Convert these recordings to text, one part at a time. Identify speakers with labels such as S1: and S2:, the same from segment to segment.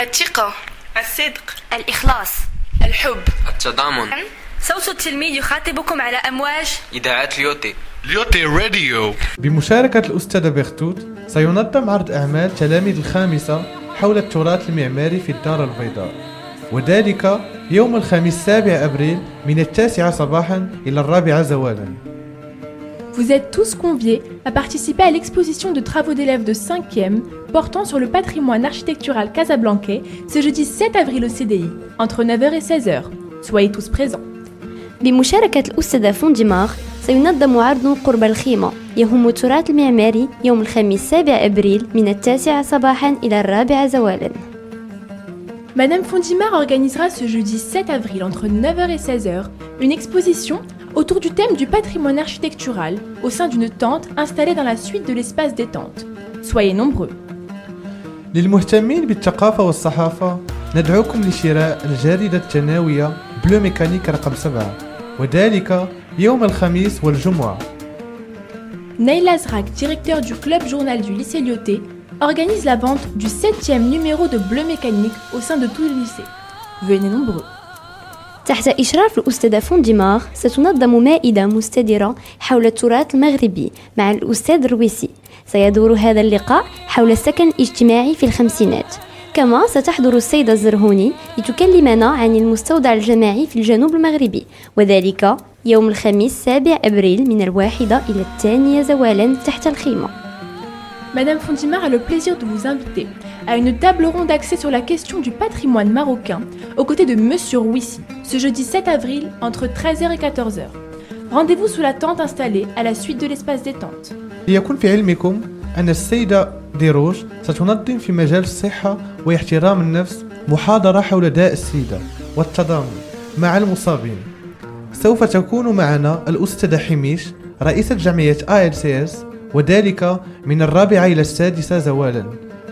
S1: الثقة،
S2: الصدق،
S3: الإخلاص،
S1: الحب،
S4: التضامن.
S3: صوت التلميذ يخاطبكم على أمواج
S4: إذاعة ليوتي
S5: راديو.
S6: بمشاركة الأستاذة بختوت سينظم عرض أعمال تلاميذ الخامسة حول التراث المعماري في الدار البيضاء، وذلك يوم الخميس 7 أبريل من 9 صباحا إلى 4 زوالا.
S7: Vous êtes tous conviés à participer à l'exposition de travaux d'élèves de 5e portant sur le patrimoine architectural casablancais ce jeudi 7 avril au CDI, entre 9h et 16h. Soyez tous présents.
S8: بمشاركة الأستاذة فونديمار سينظم عرض قرب الخيمة يهم التراث المعماري يوم الخميس 7 أبريل من 9 صباحا إلى 4 زوالا.
S7: Madame Fondimar organisera ce jeudi 7 avril entre 9h et 16h une exposition autour du thème du patrimoine architectural au sein d'une tente installée dans la suite de l'espace détente. Soyez nombreux.
S6: للمهتمين بالثقافة والصحافة ندعوكم لشراء الجريدة الثانوية بلو ميكانيك رقم 7، وذلك يوم الخميس والجمعة.
S7: Nail Azrak, directeur du club journal du lycée Lyoté, organise la vente du 7e numéro de Bleu Mécanique au sein de tout le lycée. Venez nombreux.
S8: تحت إشراف الأستاذة فونديمار ستنظم مائدة مستديرة حول التراث المغربي مع الأستاذ الرويسي. سيدور هذا اللقاء حول السكن الاجتماعي في الخمسينات. كما ستحضر السيدة الزرهوني لتكلمنا عن المستودع الجماعي في الجنوب المغربي، وذلك يوم الخميس 7 أبريل من 1 إلى 2 زوالا تحت الخيمة.
S7: Madame Fondimar a le plaisir de vous inviter à une table ronde axée sur la question du patrimoine marocain aux côtés de Monsieur Rouissi, ce jeudi 7 avril entre 13h et 14h. Rendez-vous sous la tente installée à la suite de l'espace détente.
S6: ليكن في علمكم أن السيدة ديروج ستنظم في مجال الصحة واحترام النفس محاضرة حول داء السيدة والتضامن مع المصابين. سوف تكون معنا الأستاذة حميش رئيسة جمعية ALCS، وذلك من 4 إلى 6 زوالا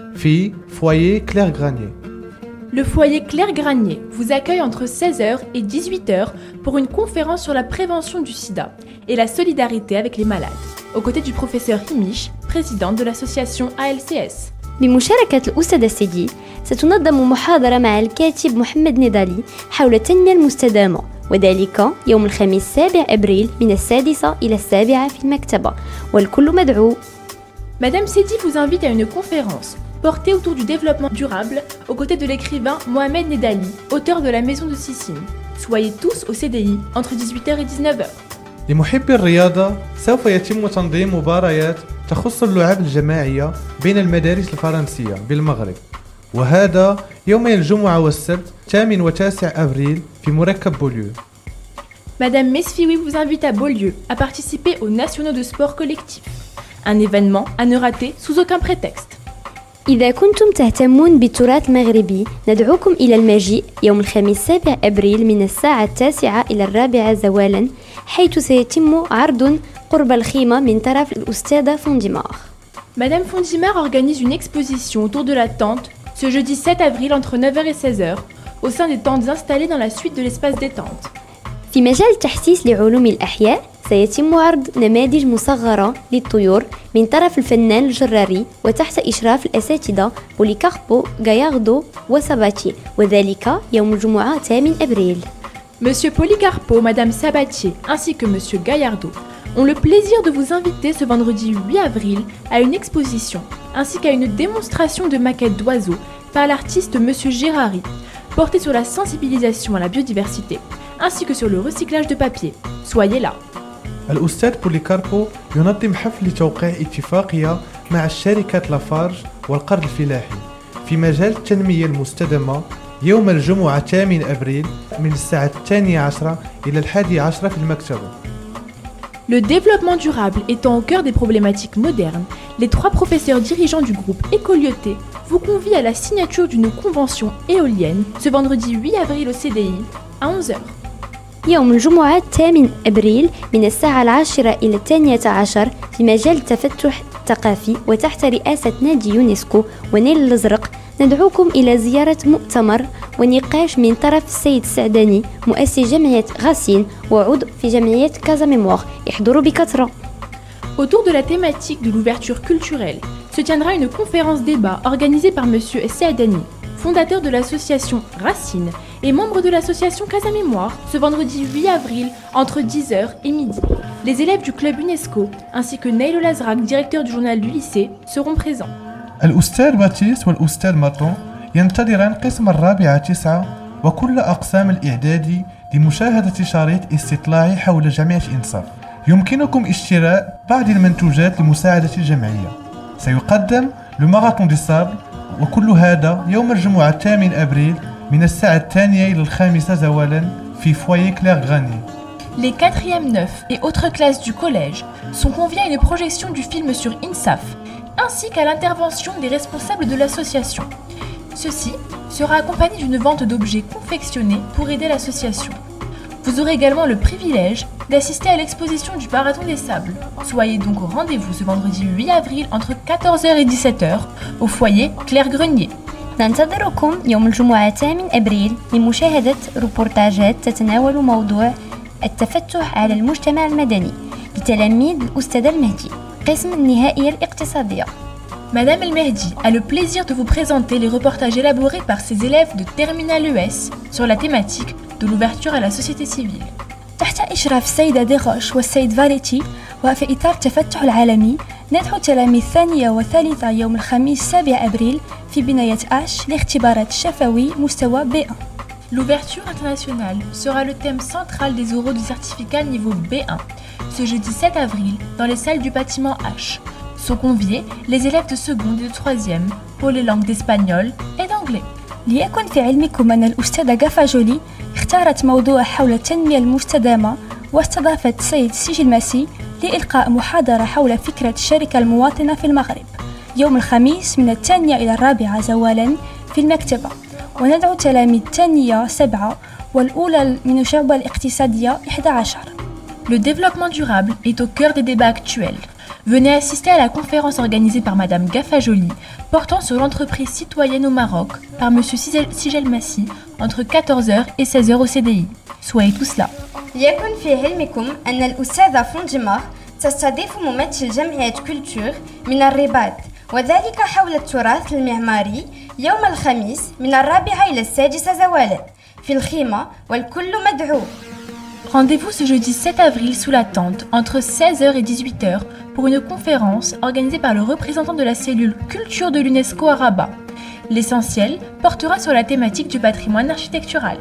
S6: في foyer Claire Granier.
S7: Le foyer Claire Granier vous accueille entre 16h et 18h pour une conférence sur la prévention du sida et la solidarité avec les malades, aux côtés du professeur Himish, présidente de l'association ALCS.
S8: بمشاركة الأستاذة سيدي ستنظم محاضرة مع الكاتب محمد نضالي حول التنمية المستدامة، وذلك يوم الخميس 7 أبريل من 6 إلى 7 في المكتبة، والكل مدعو.
S7: Madame Sedi vous invite à une conférence portée autour du développement durable aux côtés de l'écrivain Mohamed Nedali, auteur de La Maison de Sissine. Soyez tous au CDI entre 18h et 19h.
S6: لمحبي الرياضة سوف يتم تنظيم مباريات تخص اللعب الجماعية بين المدارس الفرنسية بالمغرب، وهذا يومي الجمعة والسبت 8 و 9 أبريل في مركب بوليو.
S7: Madame Mesfioui vous invite à Beaulieu à participer aux Nationaux de sport collectif. Un événement à ne rater sous aucun prétexte.
S8: إذا كنتم تهتمون بالتراث المغربي ندعوكم إلى المجيء يوم الخميس 7 أبريل من الساعة 9 إلى 4 زوالا، حيث سيتم عرض قرب الخيمة من طرف الأستاذة فونديمار.
S7: Madame Fondimar organise une exposition autour de la tente ce jeudi 7 avril entre 9h et 16h au sein des tentes installées dans la suite de l'espace détente.
S8: في مجال التحسيس لعلوم الأحياء سيتم عرض نماذج مصغرة للطيور من طرف الفنان الجراري وتحت إشراف الأساتذة بوليكاربو غاياردو وساباتي، وذلك يوم الجمعة 8 أبريل.
S7: Monsieur Policarpo, Madame Sabatier ainsi que Monsieur Gaillardo ont le plaisir de vous inviter ce vendredi 8 avril à une exposition ainsi qu'à une démonstration de maquettes d'oiseaux par l'artiste Monsieur Gérari, portée sur la sensibilisation à la biodiversité ainsi que sur le recyclage de papier. Soyez là.
S6: الأستاذ بوليكاربو ينظم حفل لتوقيع اتفاقية مع الشركة لافارج والقرض الفلاحي في مجال التنمية المستدامة يوم الجمعة 8 أبريل من الساعة 12 إلى 11 في المكتبة.
S7: Le développement durable étant au cœur des problématiques modernes, les 3 professeurs dirigeants du groupe Écolioté vous convient à la signature d'une convention éolienne ce vendredi 8 avril au CDI à 11h.
S8: يوم الجمعة 8 أبريل من الساعة 10 إلى 12 في مجال التفتح الثقافي وتحت رئاسة نادي يونسكو ونيل الأزرق ندعوكم إلى زيارة مؤتمر ونقاش من طرف السيد السعداني مؤسس جمعية غاسين وعضو في جمعية كازا ميموار. احضروا بكثرة.
S7: Autour de la thématique de l'ouverture culturelle se tiendra une conférence débat organisée par Monsieur Saadani. fondateur de l'association Racine et membre de l'association Casa Mémoire, ce vendredi 8 avril entre 10h et midi. Les élèves du club UNESCO ainsi que Naïl Olazrak, directeur du journal du lycée, seront présents.
S6: الأستاذ باتيست والأستاذ ماتون ينتظران قسم الرابعة 9 وكل أقسام الإعدادي لمشاهدة شريط استطلاعي حول جمعية إنصاف. يمكنكم اشتراء بعض المنتوجات لمساعدة الجمعية. سيقدم الماراثون دي سابل وكل هذا يوم الجمعة 8 أبريل من الساعة 2 إلى 5 زوالا في فوyer Claire Granier.
S7: Les 4e, 9 et autres classes du collège sont conviés à une projection du film sur INSAF, ainsi qu'à l'intervention des responsables de l'association. Ceci sera accompagné d'une vente d'objets confectionnés pour aider l'association. Vous aurez également le privilège d'assister à l'exposition du Marathon des Sables. Soyez donc au rendez-vous ce vendredi 8 avril entre 14h et 17h au foyer Claire Grenier.
S8: ننتظركم يوم الجمعة 8 أبريل لمشاهدة روبورتاجات تتناول موضوع التفتح على المجتمع المدني لتلاميذ الأستاذ المهدي قسم النهائية الاقتصادية.
S7: Madame El Mehdi a le plaisir de vous présenter les reportages élaborés par ses élèves de Terminal ES sur la thématique de l'ouverture à la société civile.
S1: تحت إشراف السيدة ديغوش والسيد فاليتي وفي إطار التفتح العالمي ندعو تلاميذ ثانية وثالثة يوم الخميس 7 أبريل في بناية آش لاختبارات الشفوي مستوى B1.
S7: L'ouverture internationale sera le thème central des oraux du certificat niveau B1 ce jeudi 7 avril dans les salles du bâtiment H. Sont conviés les élèves de seconde et de troisième pour les langues d'espagnol et d'anglais.
S1: ليكن في علمكم أن الأستاذة غافاجولي اختارت موضوع حول التنمية المستدامة واستضافت السيد سيجي المسي لإلقاء محاضرة حول فكرة الشركة المواطنة في المغرب يوم الخميس من 2 إلى 4 زوالا في المكتبة. وندعو تلاميذ الثانية 7 والأولى من الشعبة الاقتصادية 11.
S7: Le développement durable est au cœur des débats actuels. Venez assister à la conférence organisée par Madame Gafajoli portant sur l'entreprise citoyenne au Maroc par Monsieur Sigel Massi entre 14h et 16h au CDI. Soyez tous là.
S2: ليكن في علمكم أن الأستاذة فونجمار تستضيف ممثل جمعية كولتور من الرباط وذلك حول التراث المعماري يوم الخميس من 4 إلى 6 زوالا في الخيمة والكل مدعو.
S7: Rendez-vous ce jeudi 7 avril sous la tente entre 16h et 18h pour une conférence organisée par le représentant de la cellule Culture de l'UNESCO à Rabat. L'essentiel portera sur la thématique du patrimoine architectural.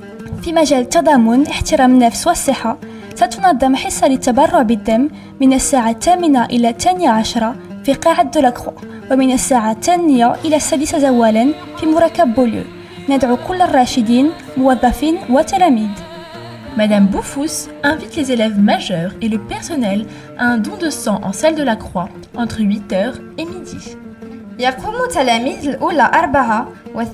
S1: في مجال التضامن احترام النفس والصحة ستنظم حصة للتبرع بالدم من الساعة 8 إلى 12 في قاعة دولاكرو ومن الساعة 8 إلى 6 زوالا في مركب بوليو. ندعو كل الراشدين موظفين وتلاميذ.
S7: Madame Boufous invite les élèves majeurs et le personnel à un don de sang en salle de la Croix entre 8h et midi.
S2: يقوم تلاميذ الأولى 4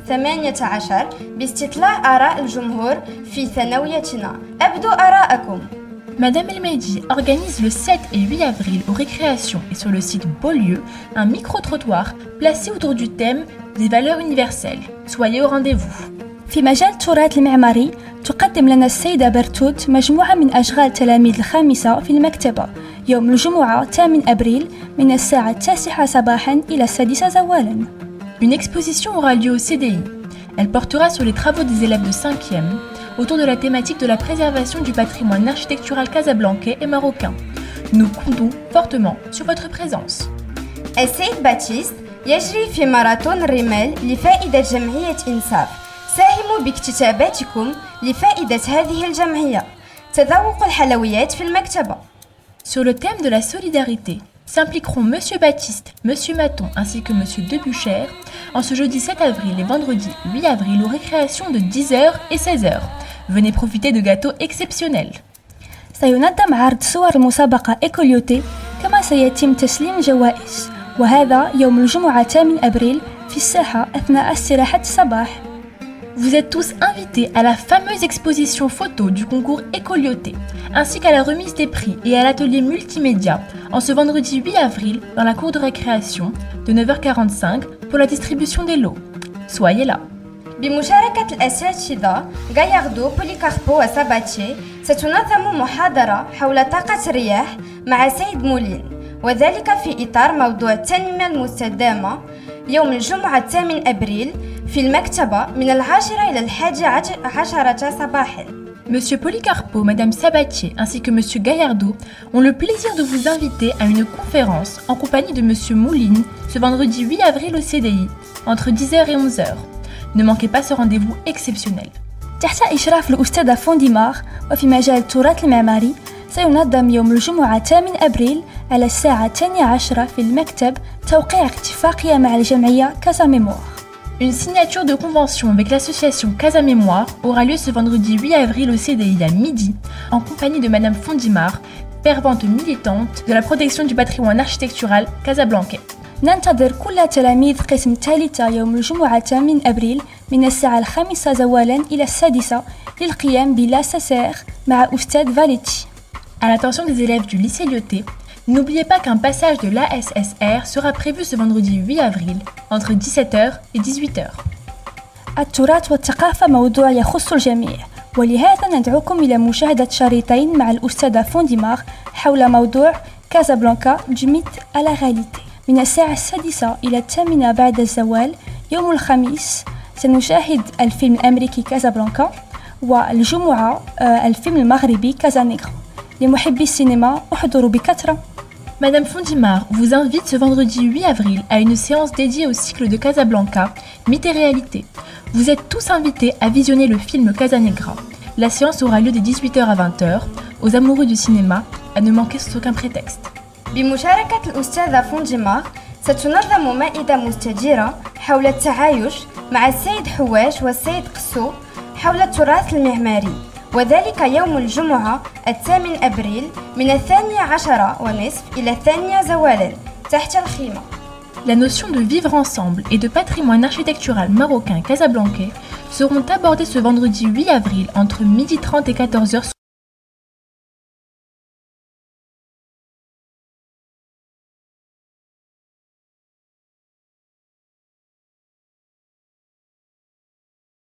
S2: و18 باستطلاع آراء الجمهور في ثانويتنا. أبدوا آراءكم.
S7: Madame El Mehdi organise le 7 et 8 avril aux récréations et sur le site Beaulieu un micro-trottoir placé autour du thème des valeurs universelles. Soyez au rendez-vous.
S1: في مجال التراث المعماري تقدم لنا السيدة برتوت مجموعة من أشغال تلاميذ الخامسة في المكتبة يوم الجمعة 8 أبريل من الساعة 9 صباحا إلى 6 زوالا.
S7: Une exposition aura lieu au CDI. Elle portera sur les travaux des élèves de 5e autour de la thématique de la préservation du patrimoine architectural casablancais et marocain. Nous comptons fortement sur votre présence.
S2: السيد باتيست يجري في ماراثون الرمال لفائدة جمعية إنصاف. ساهموا باكتتاباتكم لفائدة هذه الجمعية. تذوقوا الحلويات في المكتبة.
S7: Sur le thème de la solidarité, s'impliqueront Monsieur Baptiste, Monsieur Maton ainsi que Monsieur Debuchère en ce jeudi 7 avril et vendredi 8 avril aux récréations de 10h et 16h. Venez profiter de gâteaux exceptionnels.
S1: سينظم عرض صور المسابقة إيكوليوتي كما سيتم تسليم جوائز وهذا يوم الجمعة 8 أبريل في الساحة أثناء استراحة الصباح.
S7: Vous êtes tous invités à la fameuse exposition photo du concours Écolioté, ainsi qu'à la remise des prix et à l'atelier multimédia en ce vendredi 8 avril dans la cour de récréation de 9h45 pour la distribution des lots. Soyez là.
S2: بمشاركة الأساتذة غاياردو بوليكاربو وساباتشي ستنظم محاضرة حول طاقة الرياح مع سيد مولين وذلك في إطار موضوع التنمية المستدامة يوم الجمعة 8 أبريل في المكتبة من 10 إلى 11 صباحاً.
S7: Monsieur Policarpo, Madame Sabatier ainsi que Monsieur Gaillardeau ont le plaisir de vous inviter à une conférence en compagnie de Monsieur Mouline ce vendredi 8 avril au CDI entre 10h et 11h. Ne manquez pas ce rendez-vous exceptionnel.
S1: تحت إشراف الأستاذة فونديمار وفي مجال التراث المعماري سينظم يوم الجمعة 8 أبريل على الساعة 12 في المكتب توقيع اتفاقية مع الجمعية كازا ميموار.
S7: Une signature de convention avec l'association Casa Mémoire aura lieu ce vendredi 8 avril au CDI à midi, en compagnie de Madame Fondimar, fervente militante de la protection du patrimoine architectural casablancais.
S1: ننتظر كل تلاميذ قسم الثالثة يوم الجمعة 8 أبريل من الساعة 5 زوالا إلى 6 للقيام بلا سسير مع أستاذ فاليتي.
S7: À l'attention des élèves du lycée Lyoté, n'oubliez pas qu'un passage de l'ASSR sera prévu ce vendredi 8 avril entre 17h et 18h.
S1: التراث والثقافة موضوع يخص الجميع، ولهذا ندعوكم إلى مشاهدة شريطين مع الأستاذة فونديمار حول موضوع كازابلانكا du mythe à la réalité. من الساعة 6 إلى 8 بعد الزوال يوم الخميس سنشاهد الفيلم الأمريكي كازابلانكا، والجمعة الفيلم المغربي كازانيغرا. لمحبي السينما احضروا بكثرة.
S7: Madame Fondimar vous invite ce vendredi 8 avril à une séance dédiée au cycle de Casablanca, Mythes et réalité. Vous êtes tous invités à visionner le film Casanegra. La séance aura lieu de 18h à 20h. Aux amoureux du cinéma, à ne manquer sous aucun prétexte.
S2: بمشاركة الأستاذة فونجيمار ستنظم مائدة مستديرة حول التعايش مع السيد حواش والسيد قسو حول التراث المعماري، وذلك يوم الجمعة 8 أبريل من 12:30 إلى 2 زوالا تحت الخيمة.
S7: La notion de vivre ensemble et de patrimoine architectural marocain casablancais seront abordées ce vendredi 8 avril entre 12h30 et 14h